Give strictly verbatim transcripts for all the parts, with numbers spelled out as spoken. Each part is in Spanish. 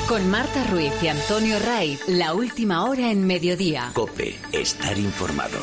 Con Marta Ruiz y Antonio Raiz, la última hora en Mediodía. COPE, estar informado.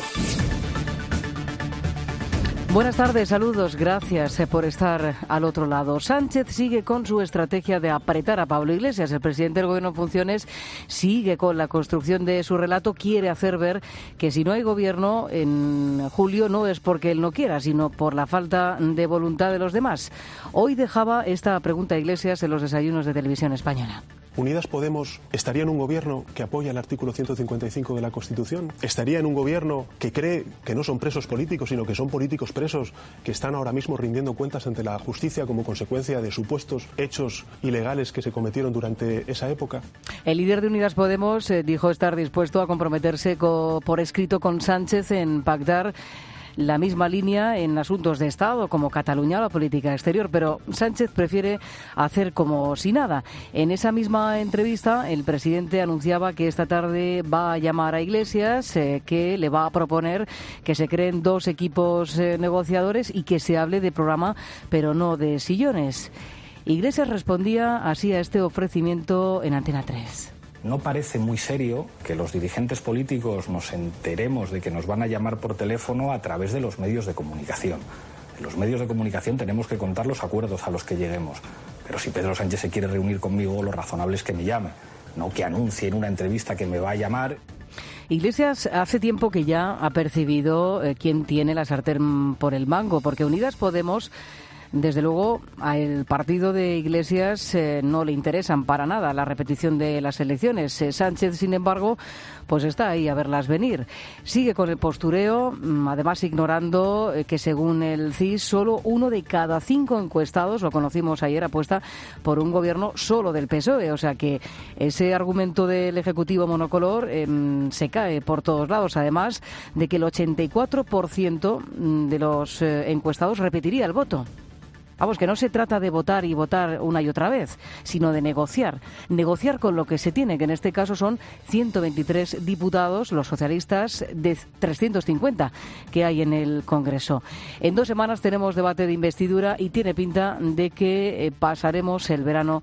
Buenas tardes, saludos, gracias por estar al otro lado. Sánchez sigue con su estrategia de apretar a Pablo Iglesias. El presidente del Gobierno en funciones sigue con la construcción de su relato. Quiere hacer ver que si no hay gobierno en julio no es porque él no quiera, sino por la falta de voluntad de los demás. Hoy dejaba esta pregunta a Iglesias en los desayunos de Televisión Española. ¿Unidas Podemos estaría en un gobierno que apoya el artículo ciento cincuenta y cinco de la Constitución? ¿Estaría en un gobierno que cree que no son presos políticos, sino que son políticos presos que están ahora mismo rindiendo cuentas ante la justicia como consecuencia de supuestos hechos ilegales que se cometieron durante esa época? El líder de Unidas Podemos eh, dijo estar dispuesto a comprometerse co- por escrito con Sánchez en pactar la misma línea en asuntos de Estado, como Cataluña o la política exterior, pero Sánchez prefiere hacer como si nada. En esa misma entrevista, el presidente anunciaba que esta tarde va a llamar a Iglesias, eh, que le va a proponer que se creen dos equipos eh, negociadores y que se hable de programa, pero no de sillones. Iglesias respondía así a este ofrecimiento en Antena tres. No parece muy serio que los dirigentes políticos nos enteremos de que nos van a llamar por teléfono a través de los medios de comunicación. En los medios de comunicación tenemos que contar los acuerdos a los que lleguemos. Pero si Pedro Sánchez se quiere reunir conmigo, lo razonable es que me llame, no que anuncie en una entrevista que me va a llamar. Iglesias hace tiempo que ya ha percibido eh, quién tiene la sartén por el mango, porque Unidas Podemos, desde luego, al partido de Iglesias eh, no le interesan para nada la repetición de las elecciones. Eh, Sánchez, sin embargo, pues está ahí a verlas venir. Sigue con el postureo, además ignorando eh, que según el C I S, solo uno de cada cinco encuestados, lo conocimos ayer, apuesta por un gobierno solo del P S O E. O sea que ese argumento del Ejecutivo monocolor eh, se cae por todos lados, además de que el ochenta y cuatro por ciento de los eh, encuestados repetiría el voto. Vamos, que no se trata de votar y votar una y otra vez, sino de negociar. Negociar con lo que se tiene, que en este caso son ciento veintitrés diputados, los socialistas, de trescientos cincuenta que hay en el Congreso. En dos semanas tenemos debate de investidura y tiene pinta de que eh, pasaremos el verano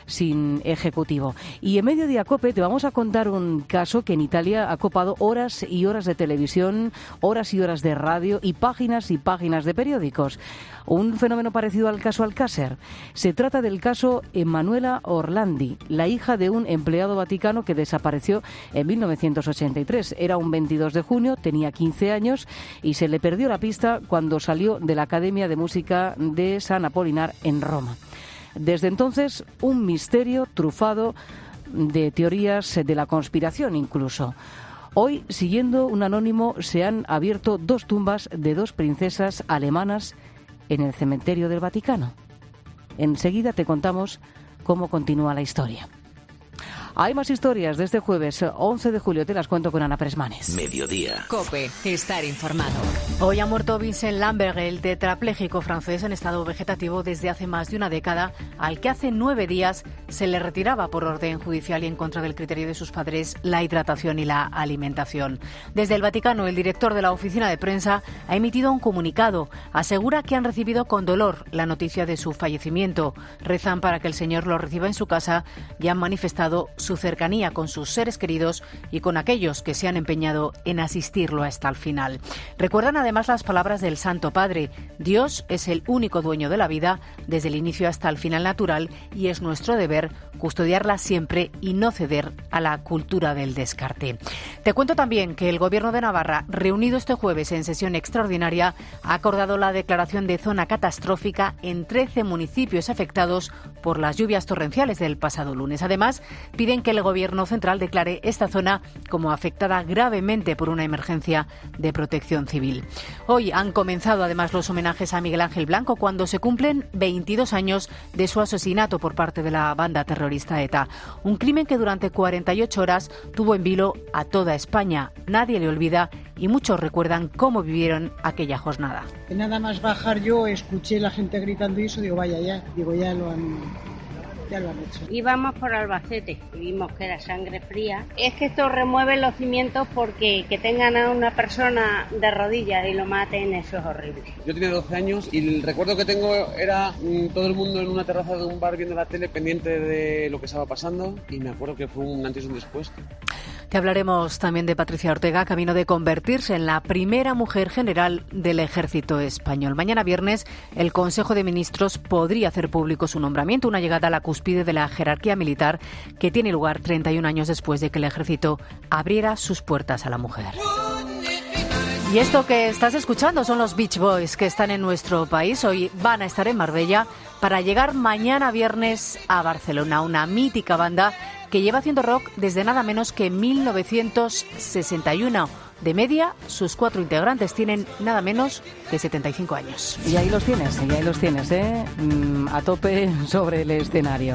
sin ejecutivo. Y en Mediodía COPE te vamos a contar un caso que en Italia ha copado horas y horas de televisión, horas y horas de radio y páginas y páginas de periódicos. Un fenómeno parecido al caso Alcácer. Se trata del caso Emanuela Orlandi, la hija de un empleado vaticano que desapareció en mil novecientos ochenta y tres. Era un veintidós de junio, tenía quince años y se le perdió la pista cuando salió de la Academia de Música de San Apolinar en Roma. Desde entonces, un misterio trufado de teorías de la conspiración incluso. Hoy, siguiendo un anónimo, se han abierto dos tumbas de dos princesas alemanas en el cementerio del Vaticano. Enseguida te contamos cómo continúa la historia. Hay más historias de este jueves once de julio, te las cuento con Ana Presmanes. Mediodía. COPE, estar informado. Hoy ha muerto Vincent Lambert, el tetrapléjico francés en estado vegetativo desde hace más de una década, al que hace nueve días se le retiraba por orden judicial y en contra del criterio de sus padres la hidratación y la alimentación. Desde el Vaticano, el director de la oficina de prensa ha emitido un comunicado. Asegura que han recibido con dolor la noticia de su fallecimiento. Rezan para que el Señor lo reciba en su casa y han manifestado su cercanía con sus seres queridos y con aquellos que se han empeñado en asistirlo hasta el final. Recuerdan además las palabras del Santo Padre: Dios es el único dueño de la vida desde el inicio hasta el final natural y es nuestro deber custodiarla siempre y no ceder a la cultura del descarte. Te cuento también que el Gobierno de Navarra, reunido este jueves en sesión extraordinaria, ha acordado la declaración de zona catastrófica en trece municipios afectados por las lluvias torrenciales del pasado lunes. Además, piden que el Gobierno central declare esta zona como afectada gravemente por una emergencia de protección civil. Hoy han comenzado además los homenajes a Miguel Ángel Blanco cuando se cumplen veintidós años de su asesinato por parte de la banda terrorista ETA. Un crimen que durante cuarenta y ocho horas tuvo en vilo a toda España. Nadie le olvida y muchos recuerdan cómo vivieron aquella jornada. Nada más bajar yo escuché la gente gritando y eso, digo vaya ya, digo ya lo han... ya lo han hecho. Íbamos por Albacete y vimos que era sangre fría. Es que esto remueve los cimientos porque que tengan a una persona de rodillas y lo maten, eso es horrible. Yo tenía doce años y el recuerdo que tengo era mmm, todo el mundo en una terraza de un bar viendo la tele pendiente de lo que estaba pasando y me acuerdo que fue un antes y un después. Te hablaremos también de Patricia Ortega, camino de convertirse en la primera mujer general del Ejército Español. Mañana viernes, el Consejo de Ministros podría hacer público su nombramiento, una llegada a la cúspide de la jerarquía militar que tiene lugar treinta y un años después de que el Ejército abriera sus puertas a la mujer. Y esto que estás escuchando son los Beach Boys que están en nuestro país. Hoy van a estar en Marbella para llegar mañana viernes a Barcelona, una mítica banda que lleva haciendo rock desde nada menos que mil novecientos sesenta y uno. De media, sus cuatro integrantes tienen nada menos que setenta y cinco años. Y ahí los tienes, y ahí los tienes, ¿eh? Mm, a tope sobre el escenario.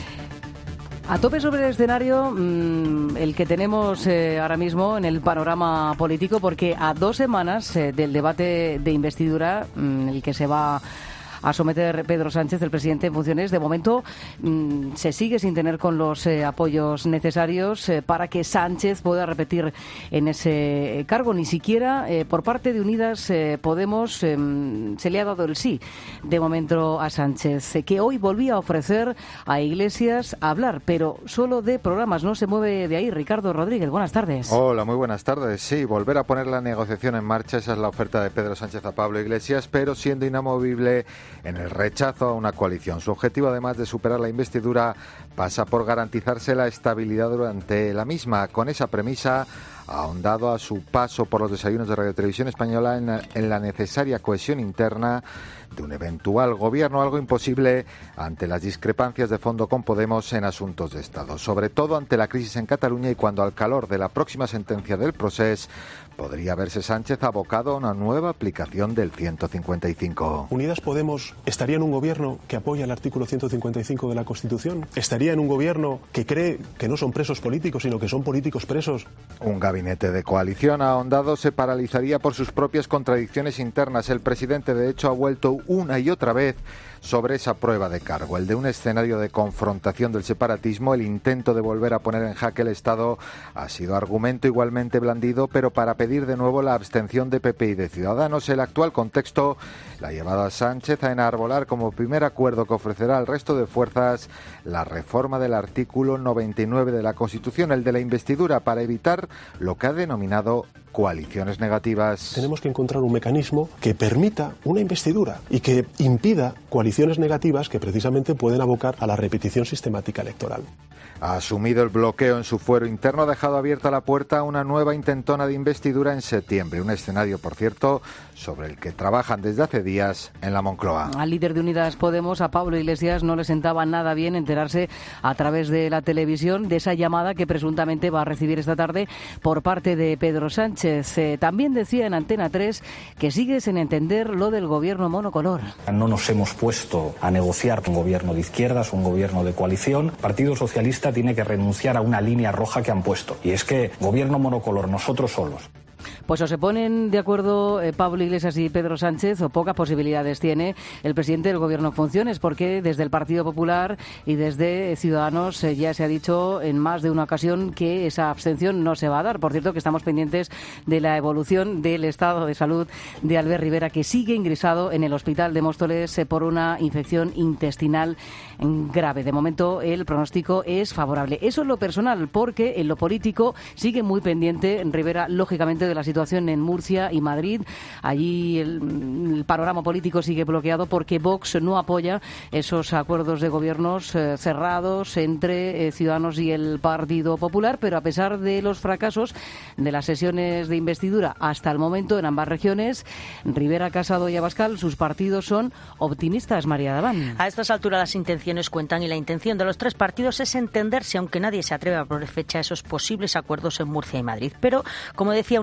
A tope sobre el escenario, mmm, el que tenemos eh, ahora mismo en el panorama político, porque a dos semanas eh, del debate de investidura, mmm, el que se va a someter Pedro Sánchez, el presidente en funciones, de momento mmm, se sigue sin tener con los eh, apoyos necesarios eh, para que Sánchez pueda repetir en ese cargo. Ni siquiera eh, por parte de Unidas eh, Podemos eh, se le ha dado el sí de momento a Sánchez, eh, que hoy volvía a ofrecer a Iglesias hablar, pero solo de programas, no se mueve de ahí. Ricardo Rodríguez, buenas tardes. Hola, muy buenas tardes. Sí, volver a poner la negociación en marcha, esa es la oferta de Pedro Sánchez a Pablo Iglesias, pero siendo inamovible en el rechazo a una coalición. Su objetivo, además de superar la investidura, pasa por garantizarse la estabilidad durante la misma. Con esa premisa, ha ahondado a su paso por los desayunos de Radio Televisión Española en, en la necesaria cohesión interna de un eventual gobierno, algo imposible ante las discrepancias de fondo con Podemos en asuntos de Estado, sobre todo ante la crisis en Cataluña y cuando al calor de la próxima sentencia del Procés podría verse Sánchez abocado a una nueva aplicación del ciento cincuenta y cinco. Unidas Podemos estaría en un gobierno que apoya el artículo ciento cincuenta y cinco de la Constitución, estaría en un gobierno que cree que no son presos políticos, sino que son políticos presos. Un gabinete de coalición ahondado se paralizaría por sus propias contradicciones internas. El presidente, de hecho, ha vuelto una y otra vez sobre esa prueba de cargo, el de un escenario de confrontación del separatismo. El intento de volver a poner en jaque el Estado ha sido argumento igualmente blandido, pero para pedir de nuevo la abstención de P P y de Ciudadanos. El actual contexto la ha llevado a Sánchez a enarbolar como primer acuerdo que ofrecerá al resto de fuerzas la reforma del artículo noventa y nueve de la Constitución, el de la investidura, para evitar lo que ha denominado coaliciones negativas. Tenemos que encontrar un mecanismo que permita una investidura y que impida coaliciones negativas que precisamente pueden abocar a la repetición sistemática electoral. Ha asumido el bloqueo en su fuero interno, ha dejado abierta la puerta a una nueva intentona de investidura en septiembre. Un escenario, por cierto, sobre el que trabajan desde hace días en la Moncloa. Al líder de Unidas Podemos, a Pablo Iglesias, no le sentaba nada bien enterarse a través de la televisión de esa llamada que presuntamente va a recibir esta tarde por parte de Pedro Sánchez. Eh, también decía en Antena tres que sigue sin entender lo del gobierno monocolor. No nos hemos puesto a negociar un gobierno de izquierdas, un gobierno de coalición. El Partido Socialista tiene que renunciar a una línea roja que han puesto, y es que gobierno monocolor, nosotros solos. Pues o se ponen de acuerdo eh, Pablo Iglesias y Pedro Sánchez, o pocas posibilidades tiene el presidente del Gobierno en funciones, porque desde el Partido Popular y desde Ciudadanos eh, ya se ha dicho en más de una ocasión que esa abstención no se va a dar. Por cierto, que estamos pendientes de la evolución del estado de salud de Albert Rivera, que sigue ingresado en el hospital de Móstoles eh, por una infección intestinal grave. De momento el pronóstico es favorable. Eso es lo personal, porque en lo político sigue muy pendiente Rivera, lógicamente, de la situación en Murcia y Madrid. Allí el, el panorama político sigue bloqueado porque Vox no apoya esos acuerdos de gobiernos eh, cerrados entre eh, Ciudadanos y el Partido Popular, pero a pesar de los fracasos de las sesiones de investidura hasta el momento en ambas regiones, Rivera, Casado y Abascal, sus partidos son optimistas. María Daván. A estas alturas las intenciones cuentan y la intención de los tres partidos es entenderse, aunque nadie se atreve a poner fecha a esos posibles acuerdos en Murcia y Madrid. Pero, como decía una de las partes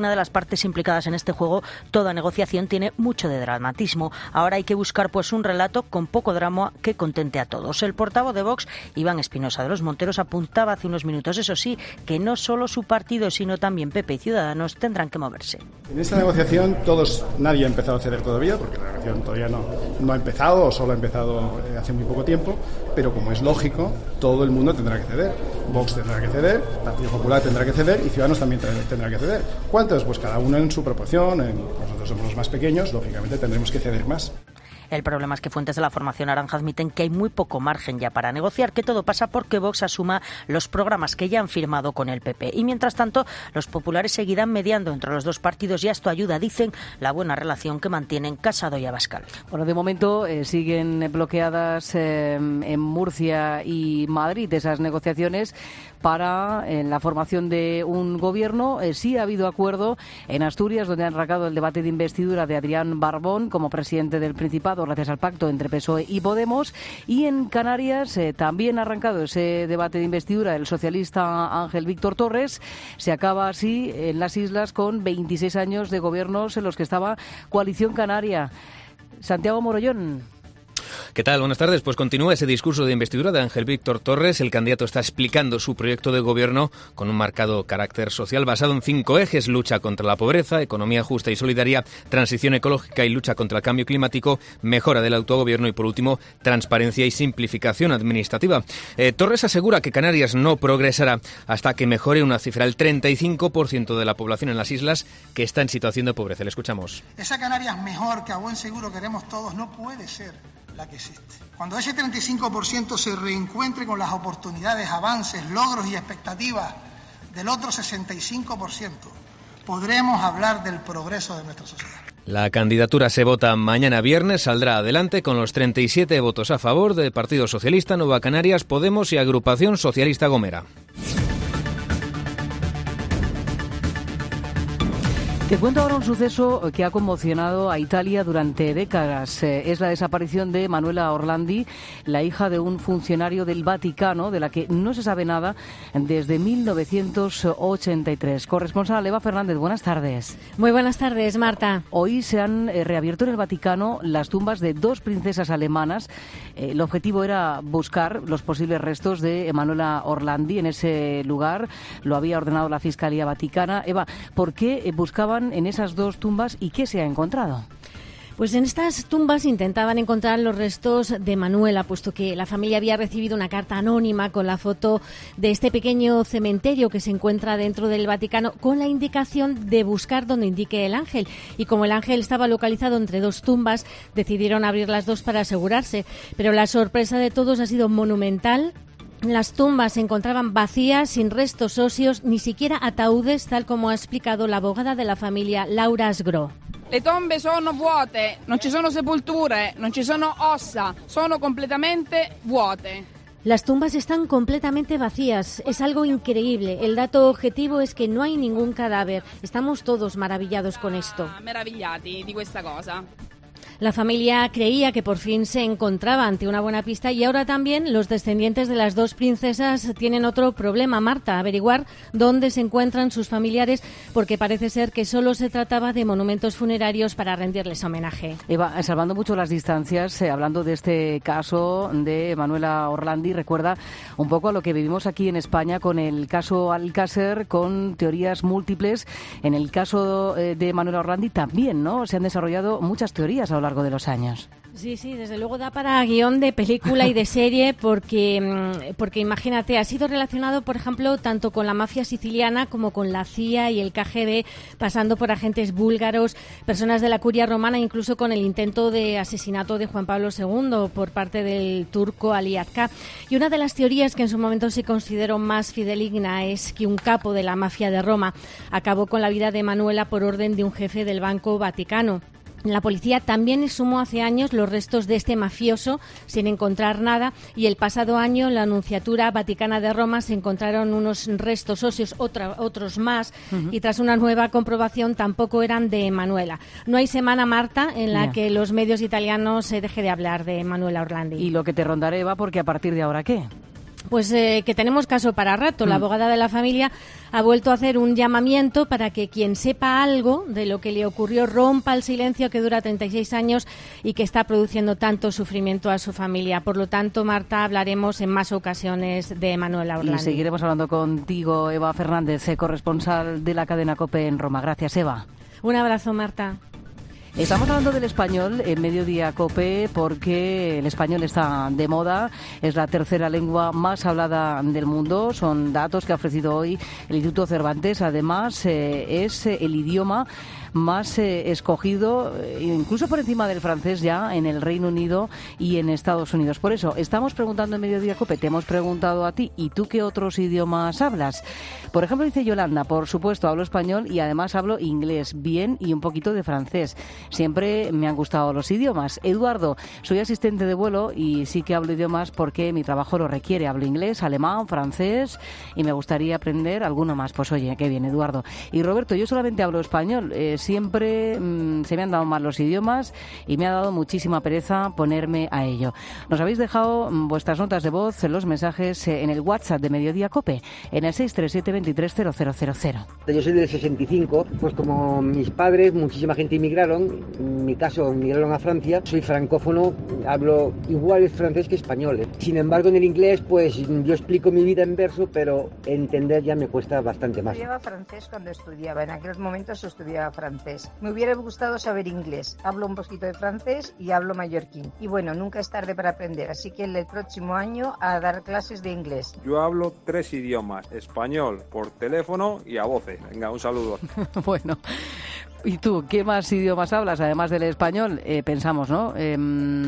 partes implicadas en este juego, toda negociación tiene mucho de dramatismo. Ahora hay que buscar pues un relato con poco drama que contente a todos. El portavoz de Vox, Iván Espinosa de los Monteros, apuntaba hace unos minutos, eso sí, que no solo su partido, sino también P P y Ciudadanos tendrán que moverse. En esta negociación todos, nadie ha empezado a ceder todavía, porque la negociación todavía no, no ha empezado o solo ha empezado hace muy poco tiempo, pero como es lógico, todo el mundo tendrá que ceder. Vox tendrá que ceder, Partido Popular tendrá que ceder y Ciudadanos también tendrá que ceder. ¿Cuántos? Pues cada uno en su proporción. En, nosotros somos los más pequeños, lógicamente tendremos que ceder más. El problema es que fuentes de la formación naranja admiten que hay muy poco margen ya para negociar, que todo pasa porque Vox asuma los programas que ya han firmado con el P P. Y mientras tanto, los populares seguirán mediando entre los dos partidos y a esto ayuda, dicen, la buena relación que mantienen Casado y Abascal. Bueno, de momento eh, siguen bloqueadas eh, en Murcia y Madrid esas negociaciones para en la formación de un gobierno. Eh, sí ha habido acuerdo en Asturias, donde han arrancado el debate de investidura de Adrián Barbón como presidente del Principado, gracias al pacto entre P S O E y Podemos. Y en Canarias eh, también ha arrancado ese debate de investidura del socialista Ángel Víctor Torres. Se acaba así en las islas con veintiséis años de gobiernos en los que estaba Coalición Canaria. Santiago Morollón. ¿Qué tal? Buenas tardes. Pues continúa ese discurso de investidura de Ángel Víctor Torres. El candidato está explicando su proyecto de gobierno con un marcado carácter social basado en cinco ejes: lucha contra la pobreza, economía justa y solidaria, transición ecológica y lucha contra el cambio climático, mejora del autogobierno y, por último, transparencia y simplificación administrativa. Eh, Torres asegura que Canarias no progresará hasta que mejore una cifra, el treinta y cinco por ciento de la población en las islas que está en situación de pobreza. Le escuchamos. Esa Canarias mejor que a buen seguro queremos todos no puede ser la que existe. Cuando ese treinta y cinco por ciento se reencuentre con las oportunidades, avances, logros y expectativas del otro sesenta y cinco por ciento, podremos hablar del progreso de nuestra sociedad. La candidatura se vota mañana viernes, saldrá adelante con los treinta y siete votos a favor de Partido Socialista, Nueva Canarias, Podemos y Agrupación Socialista Gomera. Te cuento ahora un suceso que ha conmocionado a Italia durante décadas. Eh, es la desaparición de Manuela Orlandi, la hija de un funcionario del Vaticano, de la que no se sabe nada desde mil novecientos ochenta y tres. Corresponsal Eva Fernández, buenas tardes. Muy buenas tardes, Marta. Hoy se han eh, reabierto en el Vaticano las tumbas de dos princesas alemanas. Eh, el objetivo era buscar los posibles restos de Manuela Orlandi en ese lugar. Lo había ordenado la Fiscalía Vaticana. Eva, ¿por qué eh, buscaban en esas dos tumbas y qué se ha encontrado? Pues en estas tumbas intentaban encontrar los restos de Manuela, puesto que la familia había recibido una carta anónima con la foto de este pequeño cementerio que se encuentra dentro del Vaticano, con la indicación de buscar donde indique el ángel. Y como el ángel estaba localizado entre dos tumbas, decidieron abrir las dos para asegurarse. Pero la sorpresa de todos ha sido monumental. Las tumbas se encontraban vacías, sin restos óseos, ni siquiera ataúdes, tal como ha explicado la abogada de la familia, Laura Asgro. Le tombe sono vuote, non ci sono sepolture, non ci sono ossa, sono completamente vuote. Las tumbas están completamente vacías. Es algo increíble. El dato objetivo es que no hay ningún cadáver. Estamos todos maravillados con esto. Meravillati di questa cosa. La familia creía que por fin se encontraba ante una buena pista y ahora también los descendientes de las dos princesas tienen otro problema, Marta, averiguar dónde se encuentran sus familiares, porque parece ser que solo se trataba de monumentos funerarios para rendirles homenaje. Eva, salvando mucho las distancias, eh, hablando de este caso de Manuela Orlandi, recuerda un poco a lo que vivimos aquí en España con el caso Alcácer, con teorías múltiples. En el caso eh, de Manuela Orlandi también, ¿no? Se han desarrollado muchas teorías a lo largo de los años. Sí, sí, desde luego da para guión de película y de serie porque, porque imagínate, ha sido relacionado, por ejemplo, tanto con la mafia siciliana como con la C I A y el K G B, pasando por agentes búlgaros, personas de la curia romana, incluso con el intento de asesinato de Juan Pablo segundo por parte del turco Ali Akka. Y una de las teorías que en su momento se consideró más fidedigna es que un capo de la mafia de Roma acabó con la vida de Manuela por orden de un jefe del Banco Vaticano. La policía también exhumó hace años los restos de este mafioso sin encontrar nada, y el pasado año en la Nunciatura Vaticana de Roma se encontraron unos restos óseos, otra, otros más, uh-huh. y tras una nueva comprobación tampoco eran de Manuela. No hay semana, Marta, en la yeah. que los medios italianos se deje de hablar de Manuela Orlandi. Y lo que te rondaré, Eva, porque a partir de ahora, ¿qué? Pues eh, que tenemos caso para rato. La abogada de la familia ha vuelto a hacer un llamamiento para que quien sepa algo de lo que le ocurrió rompa el silencio que dura treinta y seis años y que está produciendo tanto sufrimiento a su familia. Por lo tanto, Marta, hablaremos en más ocasiones de Manuela Orlandi. Y seguiremos hablando contigo, Eva Fernández, corresponsal de la cadena COPE en Roma. Gracias, Eva. Un abrazo, Marta. Estamos hablando del español en Mediodía COPE porque el español está de moda, es la tercera lengua más hablada del mundo, son datos que ha ofrecido hoy el Instituto Cervantes. Además, eh, es el idioma más eh, escogido, incluso por encima del francés ya, en el Reino Unido y en Estados Unidos. Por eso, estamos preguntando en Mediodía COPE, te hemos preguntado a ti, ¿y tú qué otros idiomas hablas? Por ejemplo, dice Yolanda, por supuesto, hablo español y además hablo inglés, bien, y un poquito de francés. Siempre me han gustado los idiomas. Eduardo, soy asistente de vuelo y sí que hablo idiomas porque mi trabajo lo requiere. Hablo inglés, alemán, francés y me gustaría aprender alguno más. Pues oye, qué bien, Eduardo. Y Roberto, yo solamente hablo español. Eh, siempre mmm, se me han dado mal los idiomas y me ha dado muchísima pereza ponerme a ello. Nos habéis dejado mmm, vuestras notas de voz, los mensajes eh, en el WhatsApp de Mediodía COPE, en el seis tres siete, veintitrés cero cero cero cero. Yo soy del sesenta y cinco, pues como mis padres, muchísima gente inmigraron. En mi caso, emigraron a Francia. Soy francófono, hablo igual francés que español. ¿eh? Sin embargo, en el inglés, pues yo explico mi vida en verso, pero entender ya me cuesta bastante más. Estudiaba francés cuando estudiaba. En aquellos momentos estudiaba francés. Me hubiera gustado saber inglés. Hablo un poquito de francés y hablo mallorquín. Y bueno, nunca es tarde para aprender. Así que el próximo año a dar clases de inglés. Yo hablo tres idiomas. Español, por teléfono y a voces. Venga, un saludo. Bueno. ¿Y tú, qué más idiomas hablas, además del español? Eh, pensamos, ¿no? Eh,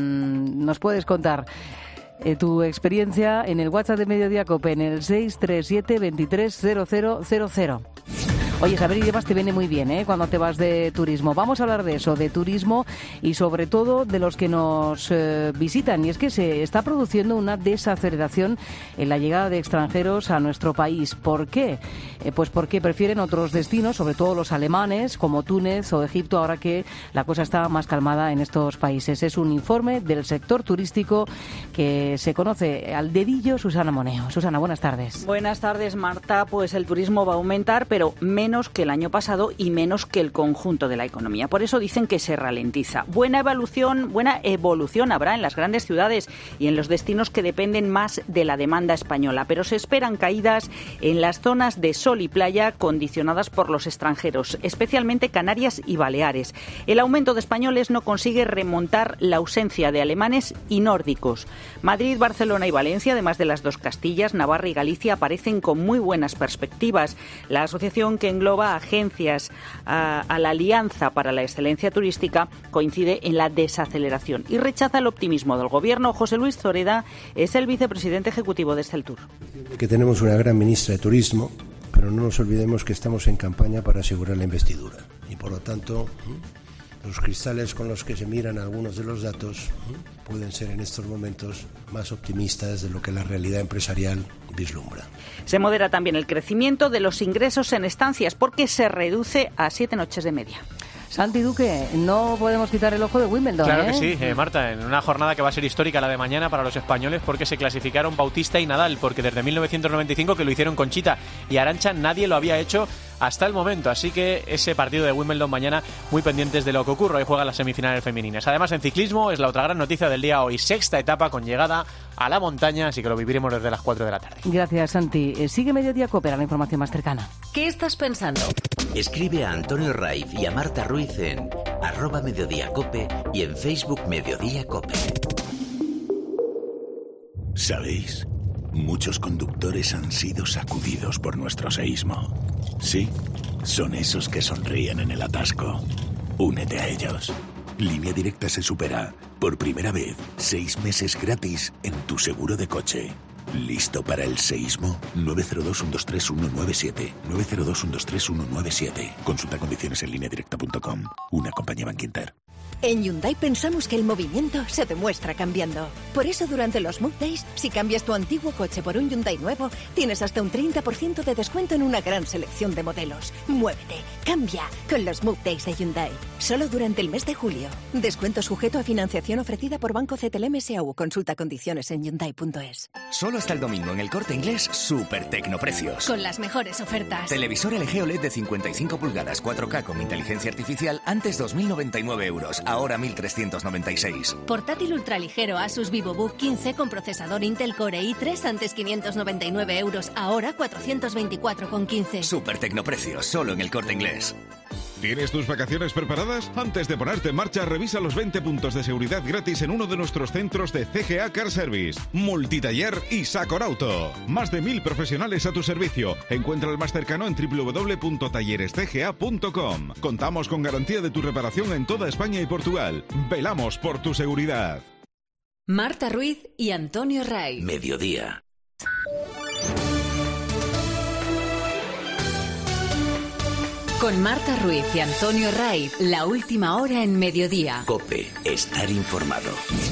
¿Nos puedes contar eh, tu experiencia en el WhatsApp de Mediodía COPE, en el seis tres siete, veintitrés cero cero cero cero? Oye, saber idiomas te viene muy bien, ¿eh? Cuando te vas de turismo. Vamos a hablar de eso, de turismo y sobre todo de los que nos eh, visitan. Y es que se está produciendo una desaceleración en la llegada de extranjeros a nuestro país. ¿Por qué? Eh, pues porque prefieren otros destinos, sobre todo los alemanes, como Túnez o Egipto, ahora que la cosa está más calmada en estos países. Es un informe del sector turístico que se conoce al dedillo. Susana Moneo. Susana, buenas tardes. Buenas tardes, Marta. Pues el turismo va a aumentar, pero menos menos que el año pasado y menos que el conjunto de la economía. Por eso dicen que se ralentiza. Buena evolución, buena evolución habrá en las grandes ciudades y en los destinos que dependen más de la demanda española, pero se esperan caídas en las zonas de sol y playa condicionadas por los extranjeros, especialmente Canarias y Baleares. El aumento de españoles no consigue remontar la ausencia de alemanes y nórdicos. Madrid, Barcelona y Valencia, además de las dos Castillas, Navarra y Galicia, aparecen con muy buenas perspectivas. La asociación que engloba agencias a, a la Alianza para la Excelencia Turística coincide en la desaceleración y rechaza el optimismo del Gobierno. José Luis Zoreda es el vicepresidente ejecutivo de Esteltur. Que tenemos una gran ministra de Turismo, pero no nos olvidemos que estamos en campaña para asegurar la investidura y por lo tanto los cristales con los que se miran algunos de los datos pueden ser en estos momentos más optimistas de lo que la realidad empresarial vislumbra. Se modera también el crecimiento de los ingresos en estancias porque se reduce a siete noches de media. Santi Duque, no podemos quitar el ojo de Wimbledon. Claro ¿eh? que sí, eh, Marta, en una jornada que va a ser histórica la de mañana para los españoles porque se clasificaron Bautista y Nadal, porque desde mil novecientos noventa y cinco que lo hicieron Conchita y Arantxa nadie lo había hecho hasta el momento, así que ese partido de Wimbledon mañana muy pendientes de lo que ocurra. Hoy juegan las semifinales femeninas. Además, en ciclismo es la otra gran noticia del día hoy, sexta etapa con llegada a la montaña, así que lo viviremos desde las cuatro de la tarde. Gracias, Santi. Eh, sigue Mediodía COPE, la información más cercana. ¿Qué estás pensando? Escribe a Antonio Raiz y a Marta Ruiz en arroba Mediodía COPE y en Facebook Mediodía COPE. ¿Sabéis? Muchos conductores han sido sacudidos por nuestro seísmo. Sí, son esos que sonríen en el atasco. Únete a ellos. Línea Directa se supera. Por primera vez, seis meses gratis en tu seguro de coche. ¿Listo para el seísmo? nueve cero dos, uno dos tres, uno nueve siete. nueve cero dos, uno dos tres, uno nueve siete. Consulta condiciones en línea directa punto com. Una compañía Bankinter. En Hyundai pensamos que el movimiento se demuestra cambiando. Por eso durante los Move Days, si cambias tu antiguo coche por un Hyundai nuevo, tienes hasta un treinta por ciento de descuento en una gran selección de modelos. Muévete, cambia con los Move Days de Hyundai. Solo durante el mes de julio. Descuento sujeto a financiación ofrecida por Banco C T L M S A U. Consulta condiciones en hyundai punto es. Solo hasta el domingo en El Corte Inglés, super tecnoprecios. Con las mejores ofertas. Televisor L G O L E D de cincuenta y cinco pulgadas cuatro K con inteligencia artificial antes dos mil noventa y nueve euros, ahora mil trescientos noventa y seis. Portátil ultraligero Asus VivoBook quince con procesador Intel Core i tres antes quinientos noventa y nueve euros, ahora cuatrocientos veinticuatro con quince. Super tecnoprecios, solo en El Corte Inglés. ¿Tienes tus vacaciones preparadas? Antes de ponerte en marcha, revisa los veinte puntos de seguridad gratis en uno de nuestros centros de C G A Car Service, Multitaller y Sacorauto. Más de mil profesionales a tu servicio. Encuentra el más cercano en w w w punto talleres c g a punto com. Contamos con garantía de tu reparación en toda España y Portugal. Velamos por tu seguridad. Marta Ruiz y Antonio Ray. Mediodía. Con Marta Ruiz y Antonio Ray, la última hora en Mediodía. COPE, estar informado.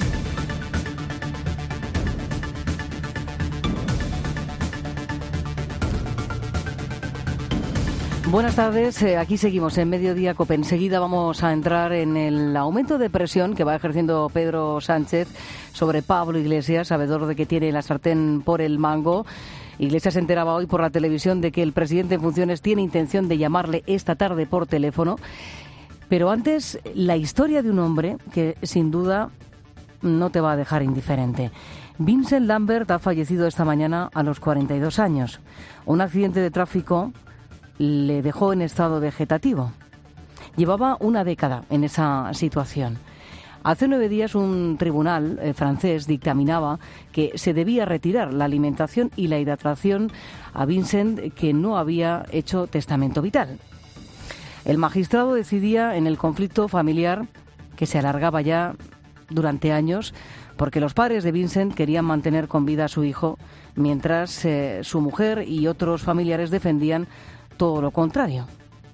Buenas tardes, eh, aquí seguimos en Mediodía COPE. Enseguida vamos a entrar en el aumento de presión que va ejerciendo Pedro Sánchez sobre Pablo Iglesias, sabedor de que tiene la sartén por el mango. Iglesias se enteraba hoy por la televisión de que el presidente en funciones tiene intención de llamarle esta tarde por teléfono. Pero antes, la historia de un hombre que sin duda no te va a dejar indiferente. Vincent Lambert ha fallecido esta mañana a los cuarenta y dos años. Un accidente de tráfico le dejó en estado vegetativo. Llevaba una década en esa situación. Hace nueve días un tribunal eh, francés dictaminaba que se debía retirar la alimentación y la hidratación a Vincent, que no había hecho testamento vital. El magistrado decidía en el conflicto familiar que se alargaba ya durante años porque los padres de Vincent querían mantener con vida a su hijo, mientras eh, su mujer y otros familiares defendían todo lo contrario.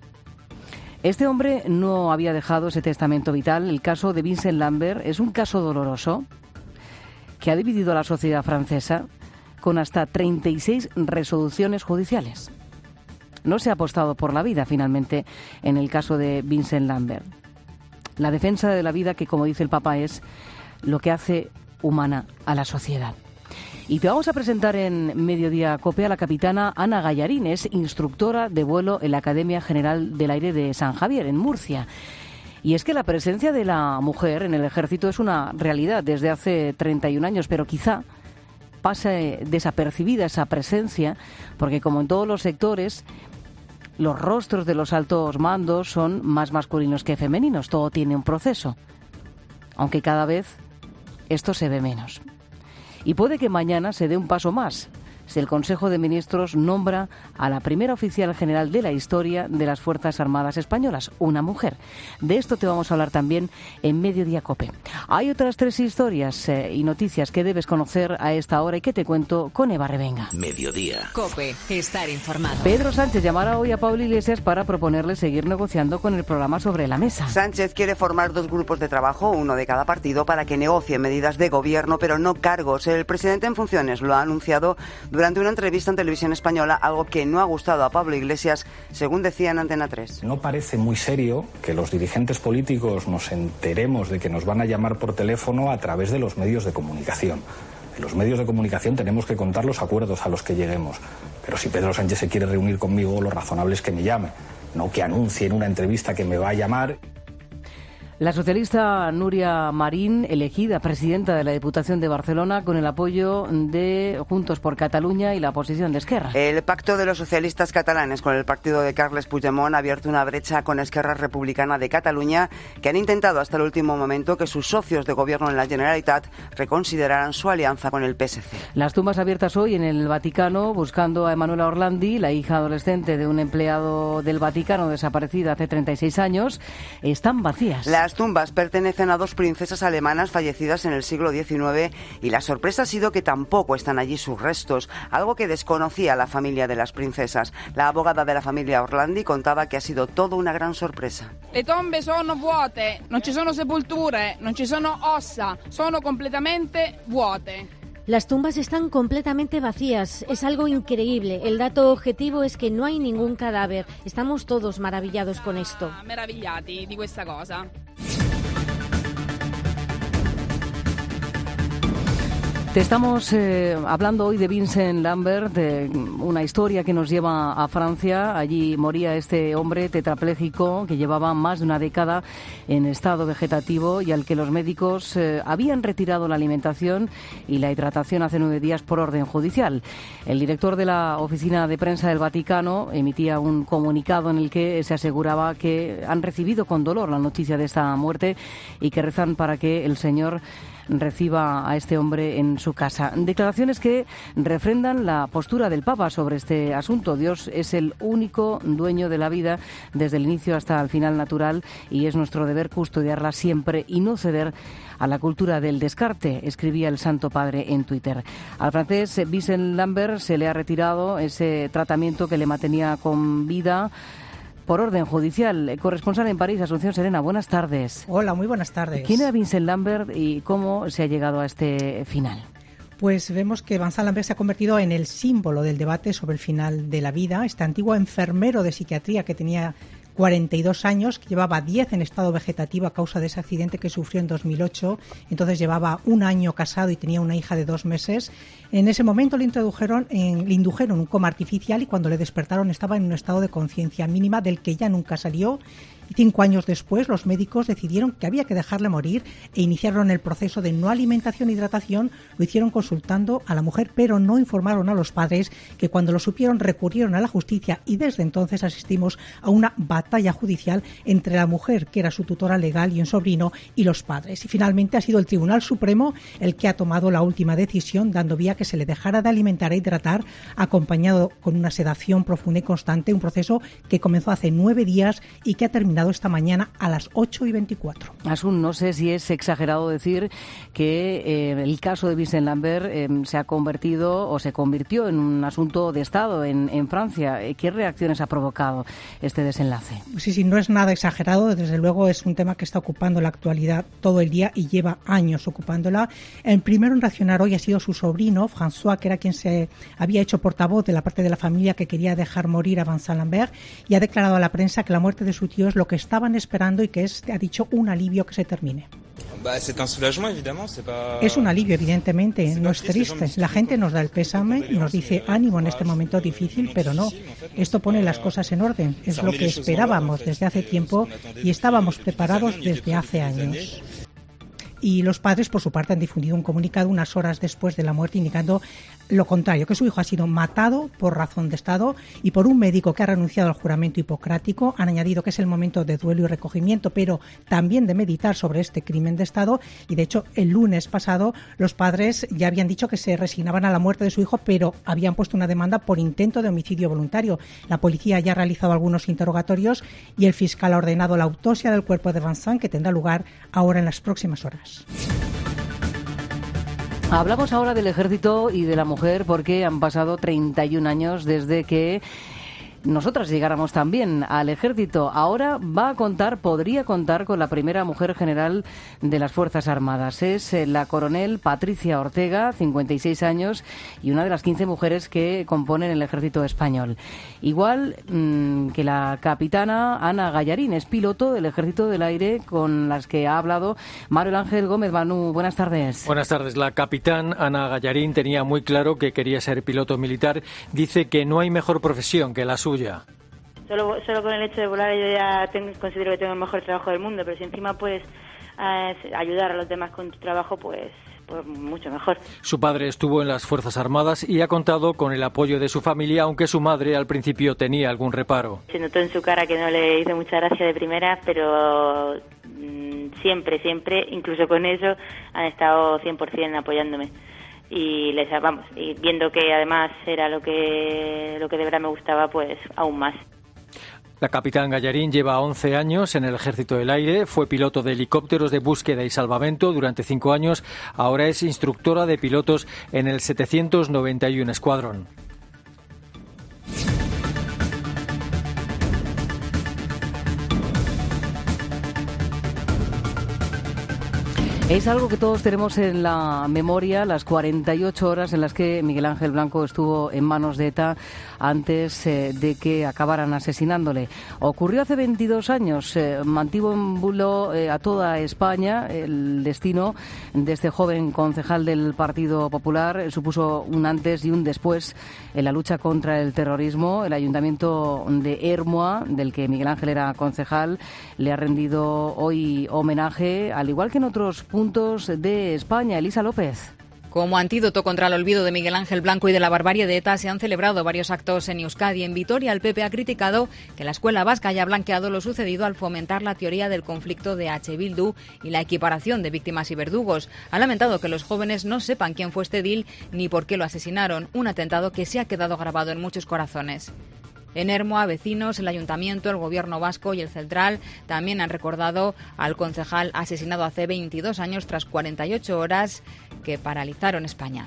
Este hombre no había dejado ese testamento vital. El caso de Vincent Lambert es un caso doloroso que ha dividido a la sociedad francesa con hasta treinta y seis resoluciones judiciales. No se ha apostado por la vida finalmente en el caso de Vincent Lambert. La defensa de la vida, que como dice el Papa, es lo que hace humana a la sociedad. Y te vamos a presentar en Mediodía COPE a la capitana Ana Gallarín, es instructora de vuelo en la Academia General del Aire de San Javier, en Murcia. Y es que la presencia de la mujer en el ejército es una realidad desde hace treinta y un años, pero quizá pase desapercibida esa presencia, porque como en todos los sectores, los rostros de los altos mandos son más masculinos que femeninos, todo tiene un proceso, aunque cada vez esto se ve menos. Y puede que mañana se dé un paso más, si el Consejo de Ministros nombra a la primera oficial general de la historia de las Fuerzas Armadas Españolas, una mujer. De esto te vamos a hablar también en Mediodía COPE. Hay otras tres historias eh, y noticias que debes conocer a esta hora y que te cuento con Eva Revenga. Mediodía. COPE, estar informado. Pedro Sánchez llamará hoy a Pablo Iglesias para proponerle seguir negociando con el programa Sobre la Mesa. Sánchez quiere formar dos grupos de trabajo, uno de cada partido, para que negocien medidas de gobierno, pero no cargos. El presidente en funciones lo ha anunciado durante una entrevista en Televisión Española, algo que no ha gustado a Pablo Iglesias, según decía en Antena tres. No parece muy serio que los dirigentes políticos nos enteremos de que nos van a llamar por teléfono a través de los medios de comunicación. En los medios de comunicación tenemos que contar los acuerdos a los que lleguemos. Pero si Pedro Sánchez se quiere reunir conmigo, lo razonable es que me llame, no que anuncie en una entrevista que me va a llamar. La socialista Núria Marín, elegida presidenta de la Diputación de Barcelona con el apoyo de Juntos por Cataluña y la oposición de Esquerra. El pacto de los socialistas catalanes con el partido de Carles Puigdemont ha abierto una brecha con Esquerra Republicana de Cataluña, que han intentado hasta el último momento que sus socios de gobierno en la Generalitat reconsideraran su alianza con el P S C. Las tumbas abiertas hoy en el Vaticano buscando a Emanuela Orlandi, la hija adolescente de un empleado del Vaticano desaparecida hace treinta y seis años, están vacías. Las Las tumbas pertenecen a dos princesas alemanas fallecidas en el siglo diecinueve y la sorpresa ha sido que tampoco están allí sus restos, algo que desconocía la familia de las princesas. La abogada de la familia Orlandi contaba que ha sido todo una gran sorpresa. Le tombe sono vuote, non ci sono sepolture, non ci sono ossa, sono completamente vuote. Las tumbas están completamente vacías. Es algo increíble. El dato objetivo es que no hay ningún cadáver. Estamos todos maravillados con esto. Meravigliati di questa cosa. Te estamos eh, hablando hoy de Vincent Lambert, de una historia que nos lleva a Francia. Allí moría este hombre tetrapléjico que llevaba más de una década en estado vegetativo y al que los médicos eh, habían retirado la alimentación y la hidratación hace nueve días por orden judicial. El director de la oficina de prensa del Vaticano emitía un comunicado en el que se aseguraba que han recibido con dolor la noticia de esta muerte y que rezan para que el Señor reciba a este hombre en su casa. Declaraciones que refrendan la postura del Papa sobre este asunto. Dios es el único dueño de la vida desde el inicio hasta el final natural y es nuestro deber custodiarla siempre y no ceder a la cultura del descarte, escribía el Santo Padre en Twitter. Al francés Vincent Lambert se le ha retirado ese tratamiento que le mantenía con vida por orden judicial. Corresponsal en París, Asunción Serena, buenas tardes. Hola, muy buenas tardes. ¿Quién era Vincent Lambert y cómo se ha llegado a este final? Pues vemos que Vincent Lambert se ha convertido en el símbolo del debate sobre el final de la vida. Este antiguo enfermero de psiquiatría que tenía cuarenta y dos años, que llevaba diez en estado vegetativo a causa de ese accidente que sufrió en dos mil ocho. Entonces llevaba un año casado y tenía una hija de dos meses. En ese momento le introdujeron, en, le indujeron un coma artificial y cuando le despertaron estaba en un estado de conciencia mínima del que ya nunca salió. Y cinco años después, los médicos decidieron que había que dejarle morir e iniciaron el proceso de no alimentación e hidratación. Lo hicieron consultando a la mujer, pero no informaron a los padres, que cuando lo supieron recurrieron a la justicia y desde entonces asistimos a una batalla judicial entre la mujer, que era su tutora legal y un sobrino, y los padres. Y finalmente ha sido el Tribunal Supremo el que ha tomado la última decisión, dando vía a que se le dejara de alimentar e hidratar, acompañado con una sedación profunda y constante, un proceso que comenzó hace nueve días y que ha terminado esta mañana a las ocho y veinticuatro. Asun, no sé si es exagerado decir que eh, el caso de Vincent Lambert eh, se ha convertido o se convirtió en un asunto de Estado en, en Francia. ¿Qué reacciones ha provocado este desenlace? Sí, sí, no es nada exagerado. Desde luego es un tema que está ocupando la actualidad todo el día y lleva años ocupándola. El primero en reaccionar hoy ha sido su sobrino, François, que era quien se había hecho portavoz de la parte de la familia que quería dejar morir a Vincent Lambert, y ha declarado a la prensa que la muerte de su tío es lo que estaban esperando y que es, ha dicho, un alivio que se termine. Es un alivio, evidentemente, no es triste. La gente nos da el pésame y nos dice ánimo en este momento difícil, pero no. Esto pone las cosas en orden. Es lo que esperábamos desde hace tiempo y estábamos preparados desde hace años. Y los padres, por su parte, han difundido un comunicado unas horas después de la muerte indicando lo contrario, que su hijo ha sido matado por razón de Estado y por un médico que ha renunciado al juramento hipocrático. Han añadido que es el momento de duelo y recogimiento, pero también de meditar sobre este crimen de Estado. Y, de hecho, el lunes pasado los padres ya habían dicho que se resignaban a la muerte de su hijo, pero habían puesto una demanda por intento de homicidio voluntario. La policía ya ha realizado algunos interrogatorios y el fiscal ha ordenado la autopsia del cuerpo de Vincent, que tendrá lugar ahora en las próximas horas. Hablamos ahora del ejército y de la mujer porque han pasado treinta y un años desde que nosotras llegáramos también al ejército. Ahora va a contar, podría contar con la primera mujer general de las Fuerzas Armadas. Es la coronel Patricia Ortega, cincuenta y seis años, y una de las quince mujeres que componen el ejército español. Igual mmm, que la capitana Ana Gallarín, es piloto del Ejército del Aire, con las que ha hablado Manuel Ángel Gómez. Manu, buenas tardes. Buenas tardes. La capitán Ana Gallarín tenía muy claro que quería ser piloto militar. Dice que no hay mejor profesión que la suya. Solo, solo con el hecho de volar yo ya tengo, considero que tengo el mejor trabajo del mundo, pero si encima puedes eh, ayudar a los demás con tu trabajo, pues, pues mucho mejor. Su padre estuvo en las Fuerzas Armadas y ha contado con el apoyo de su familia, aunque su madre al principio tenía algún reparo. Se notó en su cara que no le hizo mucha gracia de primera, pero mmm, siempre, siempre, incluso con eso, han estado cien por ciento apoyándome. Y les vamos, y viendo que además era lo que lo que de verdad me gustaba, pues aún más. La capitán Gallarín lleva once años en el Ejército del Aire, fue piloto de helicópteros de búsqueda y salvamento durante cinco años, ahora es instructora de pilotos en el setecientos noventa y uno Escuadrón. Es algo que todos tenemos en la memoria, las cuarenta y ocho horas en las que Miguel Ángel Blanco estuvo en manos de ETA antes eh, de que acabaran asesinándole. Ocurrió hace veintidós años, eh, mantuvo en bulo eh, a toda España. El destino de este joven concejal del Partido Popular eh, supuso un antes y un después en la lucha contra el terrorismo. El Ayuntamiento de Ermua, del que Miguel Ángel era concejal, le ha rendido hoy homenaje, al igual que en otros puntos de España. Elisa López. Como antídoto contra el olvido de Miguel Ángel Blanco y de la barbarie de ETA, se han celebrado varios actos en Euskadi. En Vitoria, el P P ha criticado que la escuela vasca haya blanqueado lo sucedido al fomentar la teoría del conflicto de H. Bildu y la equiparación de víctimas y verdugos. Ha lamentado que los jóvenes no sepan quién fue este edil ni por qué lo asesinaron, un atentado que se ha quedado grabado en muchos corazones. En Ermua, vecinos, el Ayuntamiento, el Gobierno vasco y el Central también han recordado al concejal asesinado hace veintidós años tras cuarenta y ocho horas que paralizaron España.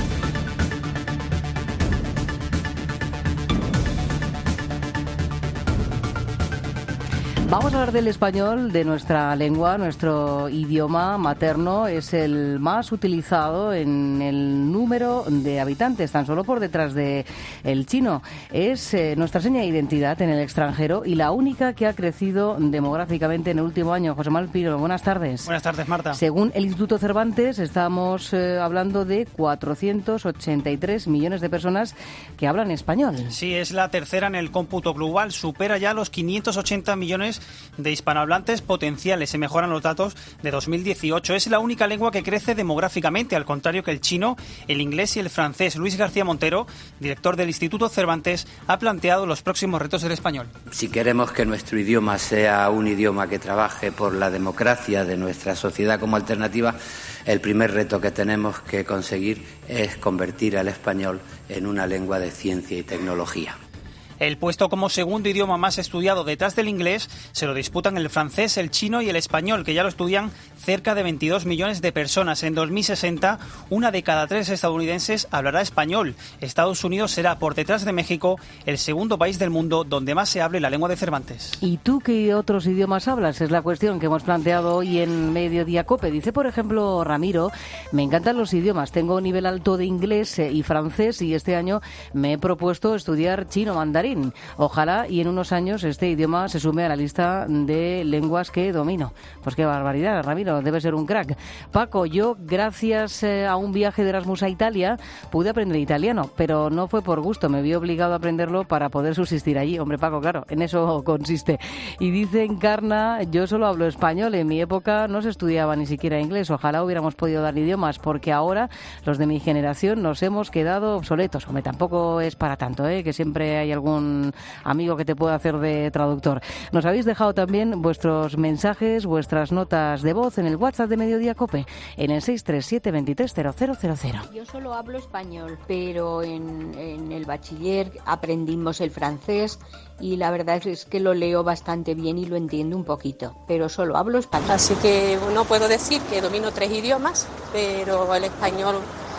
Vamos a hablar del español, de nuestra lengua. Nuestro idioma materno es el más utilizado en el número de habitantes, tan solo por detrás de el chino. Es eh, nuestra seña de identidad en el extranjero y la única que ha crecido demográficamente en el último año. José Manuel Piro, buenas tardes. Buenas tardes, Marta. Según el Instituto Cervantes, estamos eh, hablando de cuatrocientos ochenta y tres millones de personas que hablan español. Sí, es la tercera en el cómputo global. Supera ya los quinientos ochenta millones de hispanohablantes potenciales. Se mejoran los datos de dos mil dieciocho. Es la única lengua que crece demográficamente, al contrario que el chino, el inglés y el francés. Luis García Montero, director del Instituto Cervantes, ha planteado los próximos retos del español. Si queremos que nuestro idioma sea un idioma que trabaje por la democracia de nuestra sociedad como alternativa, el primer reto que tenemos que conseguir es convertir al español en una lengua de ciencia y tecnología. El puesto como segundo idioma más estudiado detrás del inglés se lo disputan el francés, el chino y el español, que ya lo estudian cerca de veintidós millones de personas. En dos mil sesenta, una de cada tres estadounidenses hablará español. Estados Unidos será, por detrás de México, el segundo país del mundo donde más se hable la lengua de Cervantes. ¿Y tú qué otros idiomas hablas? Es la cuestión que hemos planteado hoy en Mediodía Cope. Dice, por ejemplo, Ramiro, me encantan los idiomas. Tengo un nivel alto de inglés y francés y este año me he propuesto estudiar chino mandarín. Ojalá y en unos años este idioma se sume a la lista de lenguas que domino. Pues qué barbaridad, Ramiro, debe ser un crack. Paco, yo gracias eh, a un viaje de Erasmus a Italia pude aprender italiano, pero no fue por gusto, me vi obligado a aprenderlo para poder subsistir allí. Hombre, Paco, claro, en eso consiste. Y dice Encarna, yo solo hablo español, en mi época no se estudiaba ni siquiera inglés. Ojalá hubiéramos podido dar idiomas, porque ahora los de mi generación nos hemos quedado obsoletos. Hombre, tampoco es para tanto, ¿eh? Que siempre hay algún amigo que te pueda hacer de traductor. Nos habéis dejado también vuestros mensajes, vuestras notas de voz en el WhatsApp de Mediodía Cope, en el seis tres siete, veintitrés, cero cero cero cero. Yo solo hablo español, pero en, en el bachiller aprendimos el francés y la verdad es que lo leo bastante bien y lo entiendo un poquito, pero solo hablo español. Así que no puedo decir que domino tres idiomas, pero el español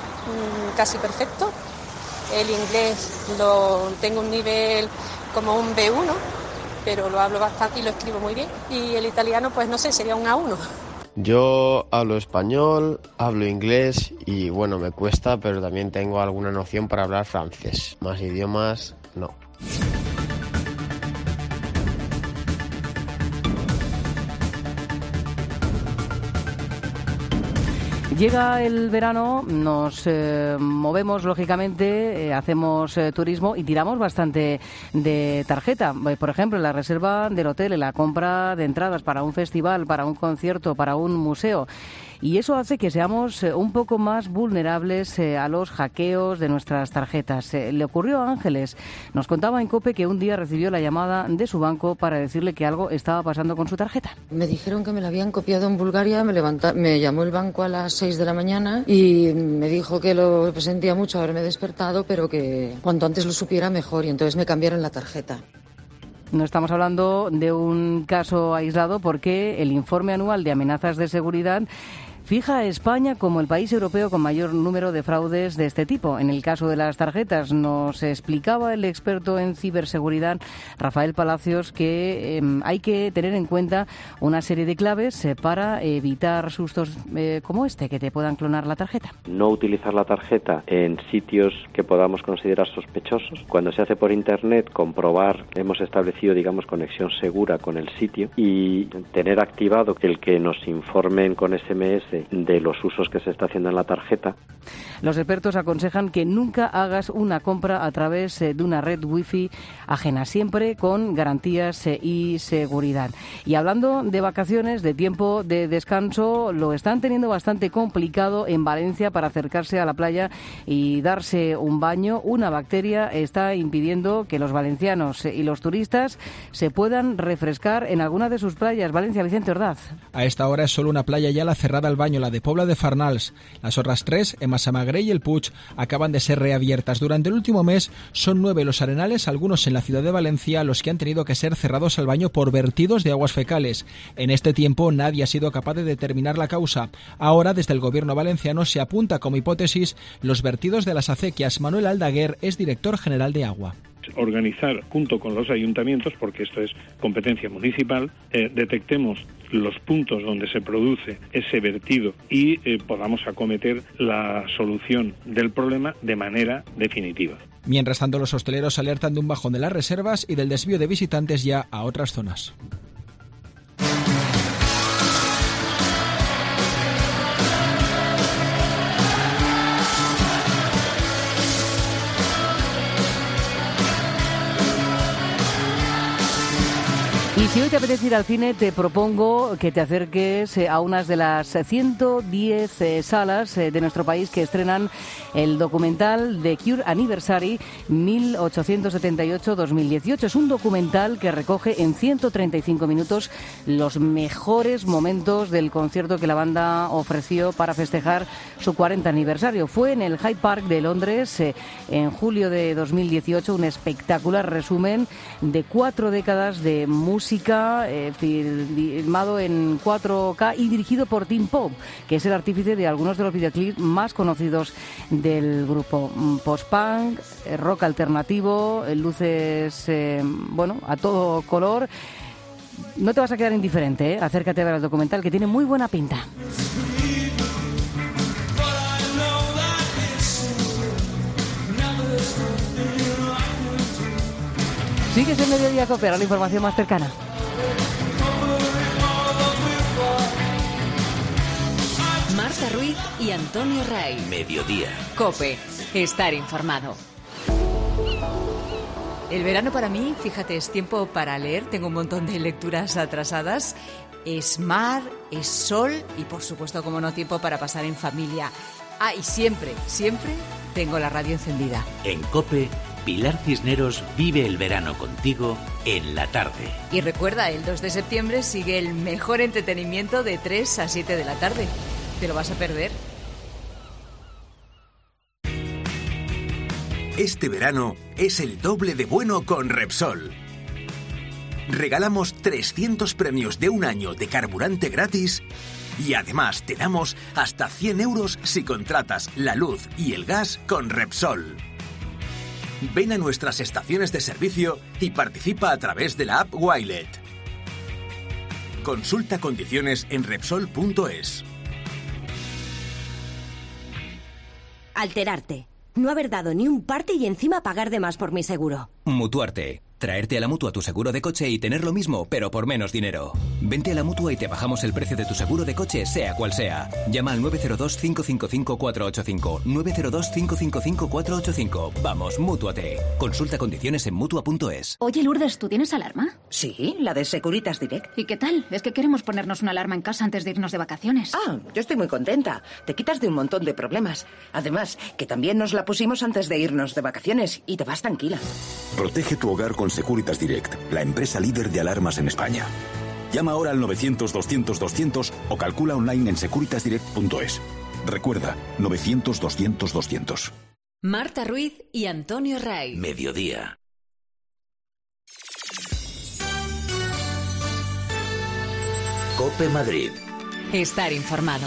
mmm, casi perfecto. El inglés lo tengo un nivel como un B uno, pero lo hablo bastante y lo escribo muy bien. Y el italiano, pues no sé, sería un A uno. Yo hablo español, hablo inglés y bueno, me cuesta, pero también tengo alguna noción para hablar francés. Más idiomas, no. Llega el verano, nos eh, movemos lógicamente, eh, hacemos eh, turismo y tiramos bastante de tarjeta. Por ejemplo, en la reserva del hotel, en la compra de entradas para un festival, para un concierto, para un museo. Y eso hace que seamos eh, un poco más vulnerables eh, a los hackeos de nuestras tarjetas. Eh, le ocurrió a Ángeles. Nos contaba en COPE que un día recibió la llamada de su banco para decirle que algo estaba pasando con su tarjeta. Me dijeron que me la habían copiado en Bulgaria, me, levanta, me llamó el banco a las seis de la mañana y me dijo que lo sentía mucho haberme despertado, pero que cuanto antes lo supiera mejor, y entonces me cambiaron la tarjeta. No estamos hablando de un caso aislado porque el informe anual de amenazas de seguridad fija a España como el país europeo con mayor número de fraudes de este tipo. En el caso de las tarjetas, nos explicaba el experto en ciberseguridad, Rafael Palacios, que eh, hay que tener en cuenta una serie de claves eh, para evitar sustos eh, como este, que te puedan clonar la tarjeta. No utilizar la tarjeta en sitios que podamos considerar sospechosos. Cuando se hace por Internet, comprobar que hemos establecido, digamos, conexión segura con el sitio y tener activado el que nos informen con S M S de los usos que se está haciendo en la tarjeta. Los expertos aconsejan que nunca hagas una compra a través de una red wifi ajena, siempre con garantías y seguridad. Y hablando de vacaciones, de tiempo de descanso, lo están teniendo bastante complicado en Valencia para acercarse a la playa y darse un baño. Una bacteria está impidiendo que los valencianos y los turistas se puedan refrescar en alguna de sus playas. Valencia, Vicente Ordaz. A esta hora es solo una playa ya la cerrada al baño, la de Pobla de Farnals. Las otras tres, en Massamagrell y el Puig, acaban de ser reabiertas. Durante el último mes son nueve los arenales, algunos en la ciudad de Valencia, los que han tenido que ser cerrados al baño por vertidos de aguas fecales. En este tiempo nadie ha sido capaz de determinar la causa. Ahora, desde el gobierno valenciano, se apunta como hipótesis los vertidos de las acequias. Manuel Aldaguer es director general de Agua. Organizar junto con los ayuntamientos, porque esto es competencia municipal, eh, detectemos los puntos donde se produce ese vertido y eh, podamos acometer la solución del problema de manera definitiva. Mientras tanto, los hosteleros alertan de un bajón de las reservas y del desvío de visitantes ya a otras zonas. Y si hoy te apetece ir al cine, te propongo que te acerques a unas de las ciento diez eh, salas eh, de nuestro país que estrenan el documental The Cure Anniversary mil ochocientos setenta y ocho a dos mil dieciocho. Es un documental que recoge en ciento treinta y cinco minutos los mejores momentos del concierto que la banda ofreció para festejar su cuarenta aniversario. Fue en el Hyde Park de Londres eh, en julio de dos mil dieciocho, un espectacular resumen de cuatro décadas de música Eh, filmado en cuatro K y dirigido por Tim Pope, que es el artífice de algunos de los videoclips más conocidos del grupo. Post-punk, eh, rock alternativo, eh, luces, eh, bueno, a todo color. No te vas a quedar indiferente, ¿eh? Acércate a ver el documental, que tiene muy buena pinta. Sigues en Mediodía Cope, la información más cercana. Marta Ruiz y Antonio Raiz. Mediodía. Cope, estar informado. El verano para mí, fíjate, es tiempo para leer. Tengo un montón de lecturas atrasadas. Es mar, es sol y, por supuesto, como no, tiempo para pasar en familia. Ah, y siempre, siempre tengo la radio encendida. En Cope, Pilar Cisneros vive el verano contigo en la tarde. Y recuerda, el dos de septiembre sigue el mejor entretenimiento de tres a siete de la tarde. ¿Te lo vas a perder? Este verano es el doble de bueno con Repsol. Regalamos trescientos premios de un año de carburante gratis y además te damos hasta cien euros si contratas la luz y el gas con Repsol. Ven a nuestras estaciones de servicio y participa a través de la app Wilet. Consulta condiciones en Repsol punto es. Alterarte. No haber dado ni un parte y encima pagar de más por mi seguro. Mutuarte. Traerte a la Mutua tu seguro de coche y tener lo mismo, pero por menos dinero. Vente a la Mutua y te bajamos el precio de tu seguro de coche, sea cual sea. Llama al nueve cero dos, cinco cinco cinco, cuatro ocho cinco. nueve cero dos, cinco cinco cinco, cuatro ocho cinco. Vamos, Mútuate. Consulta condiciones en Mutua punto es. Oye, Lourdes, ¿tú tienes alarma? Sí, la de Securitas Direct. ¿Y qué tal? Es que queremos ponernos una alarma en casa antes de irnos de vacaciones. Ah, yo estoy muy contenta. Te quitas de un montón de problemas. Además, que también nos la pusimos antes de irnos de vacaciones y te vas tranquila. Protege tu hogar con Securitas Direct, la empresa líder de alarmas en España. Llama ahora al novecientos, doscientos, doscientos o calcula online en securitas direct punto es. Recuerda, novecientos, doscientos, doscientos. Marta Ruiz y Antonio Raiz. Mediodía. COPE Madrid. Estar informado.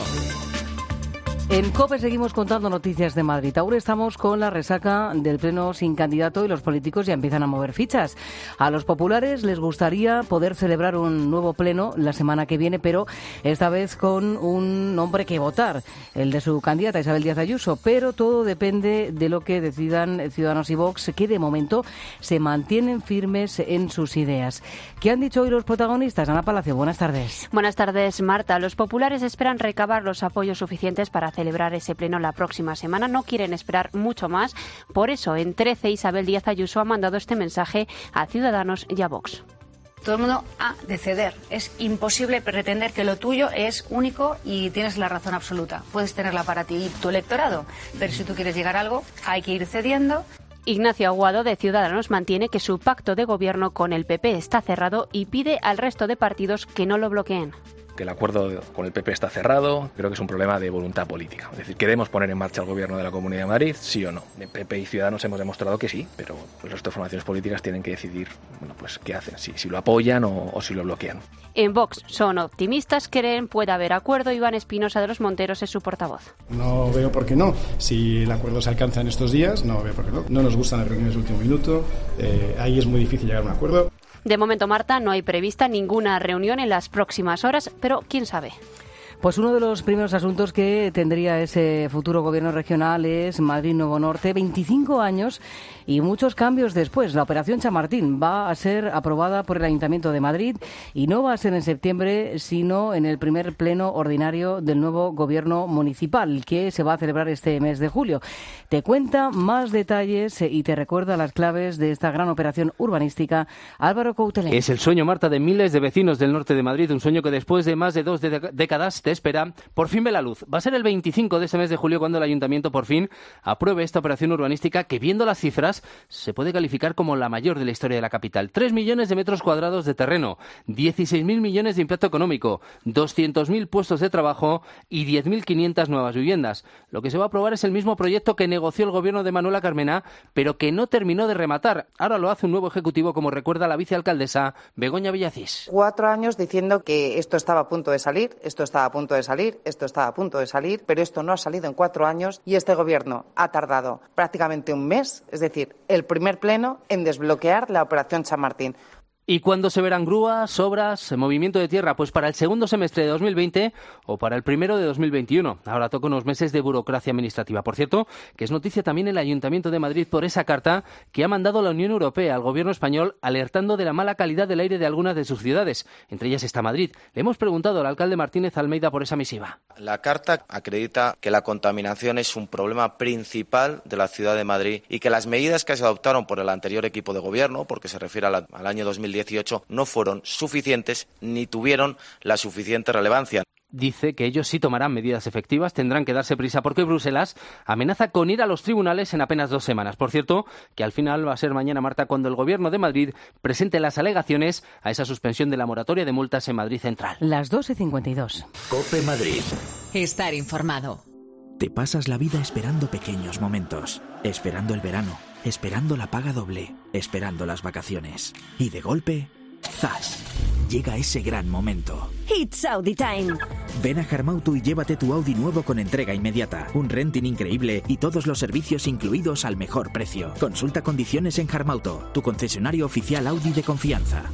En COPE seguimos contando noticias de Madrid. Ahora estamos con la resaca del pleno sin candidato y los políticos ya empiezan a mover fichas. A los populares les gustaría poder celebrar un nuevo pleno la semana que viene, pero esta vez con un nombre que votar, el de su candidata Isabel Díaz Ayuso. Pero todo depende de lo que decidan Ciudadanos y Vox, que de momento se mantienen firmes en sus ideas. ¿Qué han dicho hoy los protagonistas? Ana Palacio, buenas tardes. Buenas tardes, Marta. Los populares esperan recabar los apoyos suficientes para celebrar ese pleno la próxima semana. No quieren esperar mucho más. Por eso, en trece, Isabel Díaz Ayuso ha mandado este mensaje a Ciudadanos y a Vox. Todo el mundo ha de ceder. Es imposible pretender que lo tuyo es único y tienes la razón absoluta. Puedes tenerla para ti y tu electorado, pero si tú quieres llegar a algo, hay que ir cediendo. Ignacio Aguado, de Ciudadanos, mantiene que su pacto de gobierno con el P P está cerrado y pide al resto de partidos que no lo bloqueen. Que el acuerdo con el P P está cerrado, creo que es un problema de voluntad política. Es decir, ¿queremos poner en marcha el gobierno de la Comunidad de Madrid? Sí o no. El P P y Ciudadanos hemos demostrado que sí, pero pues, las dos formaciones políticas tienen que decidir, bueno, pues qué hacen, si, si lo apoyan o, o si lo bloquean. En Vox son optimistas, creen puede haber acuerdo. Iván Espinosa de los Monteros es su portavoz. No veo por qué no. Si el acuerdo se alcanza en estos días, no veo por qué no. No nos gustan las reuniones de último minuto, eh, ahí es muy difícil llegar a un acuerdo. De momento, Marta, no hay prevista ninguna reunión en las próximas horas, pero quién sabe. Pues uno de los primeros asuntos que tendría ese futuro gobierno regional es Madrid-Nuevo Norte. veinticinco años y muchos cambios después. La operación Chamartín va a ser aprobada por el Ayuntamiento de Madrid y no va a ser en septiembre, sino en el primer pleno ordinario del nuevo gobierno municipal, que se va a celebrar este mes de julio. Te cuenta más detalles y te recuerda las claves de esta gran operación urbanística Álvaro Coutelé. Es el sueño, Marta, de miles de vecinos del norte de Madrid, un sueño que después de más de dos de- décadas te espera, por fin ve la luz. Va a ser el veinticinco de este mes de julio cuando el Ayuntamiento por fin apruebe esta operación urbanística que, viendo las cifras, se puede calificar como la mayor de la historia de la capital. Tres millones de metros cuadrados de terreno, dieciséis mil millones de impacto económico, doscientos mil puestos de trabajo y diez mil quinientas nuevas viviendas. Lo que se va a aprobar es el mismo proyecto que negoció el gobierno de Manuela Carmena, pero que no terminó de rematar. Ahora lo hace un nuevo ejecutivo, como recuerda la vicealcaldesa Begoña Villacís. Cuatro años diciendo que esto estaba a punto de salir, esto estaba a punto de salir, esto estaba a punto de salir, pero esto no ha salido en cuatro años y este gobierno ha tardado prácticamente un mes, es decir, el primer pleno, en desbloquear la operación Chamartín. ¿Y cuándo se verán grúas, obras, movimiento de tierra? Pues para el segundo semestre de dos mil veinte o para el primero de dos mil veintiuno. Ahora toca unos meses de burocracia administrativa. Por cierto, que es noticia también el Ayuntamiento de Madrid por esa carta que ha mandado la Unión Europea al gobierno español alertando de la mala calidad del aire de algunas de sus ciudades. Entre ellas está Madrid. Le hemos preguntado al alcalde Martínez Almeida por esa misiva. La carta acredita que la contaminación es un problema principal de la ciudad de Madrid y que las medidas que se adoptaron por el anterior equipo de gobierno, porque se refiere a la, al año dos mil dieciocho, no fueron suficientes ni tuvieron la suficiente relevancia. Dice que ellos sí tomarán medidas efectivas, tendrán que darse prisa porque Bruselas amenaza con ir a los tribunales en apenas dos semanas. Por cierto, que al final va a ser mañana, Marta, cuando el Gobierno de Madrid presente las alegaciones a esa suspensión de la moratoria de multas en Madrid Central. Las dos y cincuenta y dos. COPE Madrid. Estar informado. Te pasas la vida esperando pequeños momentos, esperando el verano, esperando la paga doble, esperando las vacaciones. Y de golpe, ¡zas!, llega ese gran momento. It's Audi Time. Ven a Harmauto y llévate tu Audi nuevo con entrega inmediata, un renting increíble y todos los servicios incluidos al mejor precio. Consulta condiciones en Harmauto, tu concesionario oficial Audi de confianza.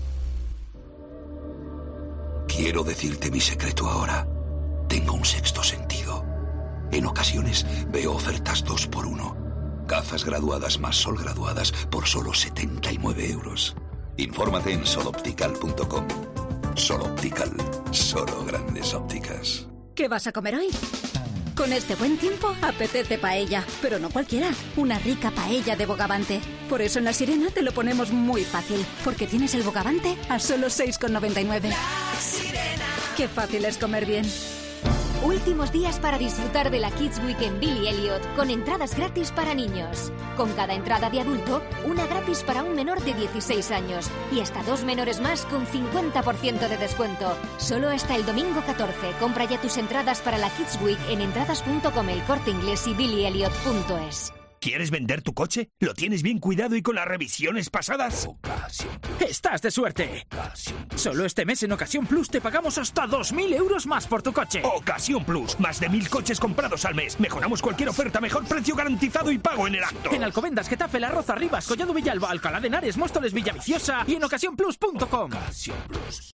Quiero decirte mi secreto ahora. Tengo un sexto sentido. En ocasiones veo ofertas dos por uno. Gafas graduadas más sol graduadas por solo setenta y nueve euros. Infórmate en sol optical punto com. Sol Optical, solo grandes ópticas. ¿Qué vas a comer hoy? Con este buen tiempo apetece paella, pero no cualquiera, una rica paella de Bogavante. Por eso en La Sirena te lo ponemos muy fácil, porque tienes el Bogavante a solo seis con noventa y nueve. La Sirena. Qué fácil es comer bien. Últimos días para disfrutar de la Kids Week en Billy Elliot, con entradas gratis para niños. Con cada entrada de adulto, una gratis para un menor de dieciséis años. Y hasta dos menores más con cincuenta por ciento de descuento. Solo hasta el domingo catorce. Compra ya tus entradas para la Kids Week en entradas punto com, El Corte Inglés y billy elliot punto es. ¿Quieres vender tu coche? ¿Lo tienes bien cuidado y con las revisiones pasadas? ¡Estás de suerte! Solo este mes en Ocasión Plus te pagamos hasta dos mil euros más por tu coche. Ocasión Plus. Más de mil coches comprados al mes. Mejoramos cualquier oferta, mejor precio garantizado y pago en el acto. En Alcobendas, Getafe, La Roza, Rivas, Collado Villalba, Alcalá de Henares, Móstoles, Villaviciosa y en ocasión plus punto com.